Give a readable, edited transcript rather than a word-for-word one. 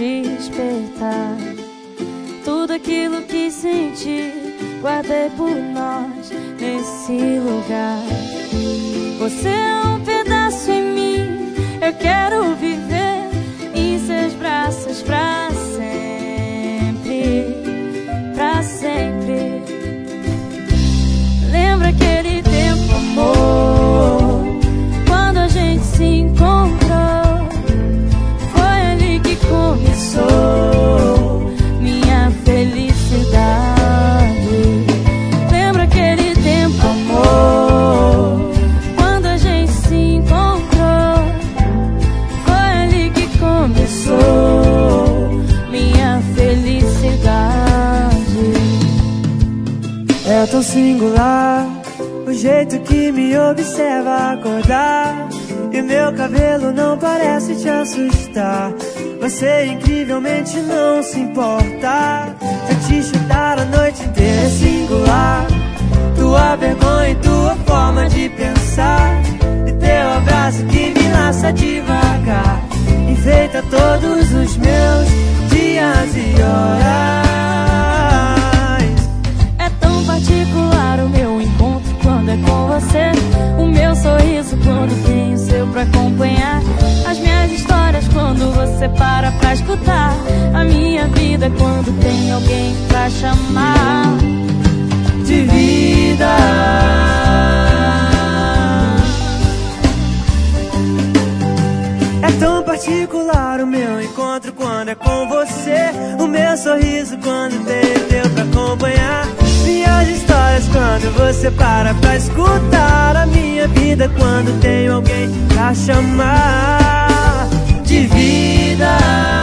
despertar. Tudo aquilo que senti, guardei por nós nesse lugar. Você é um pedaço em mim, eu quero viver em seus braços pra sempre, pra sempre. Lembra aquele tempo, amor, quando a gente se encontrou? Foi ali que começou minha felicidade. Lembra aquele tempo, amor, quando a gente se encontrou? Foi ali que começou minha felicidade. É tão singular o jeito que me observa acordar, e meu cabelo não parece te assustar. Você incrivelmente não se importa se eu te chutar a noite inteira. É singular tua vergonha e tua forma de pensar, e teu abraço que me laça devagar, enfeita todos os meus dias e horas. É tão particular o meu encontro quando é com você, o meu sorriso quando tem o seu pra acompanhar, as minhas histórias quando você para pra escutar, a minha vida quando tem alguém pra chamar de vida. É tão particular o meu encontro quando é com você, o meu sorriso quando tem o teu pra acompanhar, minhas histórias quando você para pra escutar, a minha vida quando tem alguém pra chamar de vida.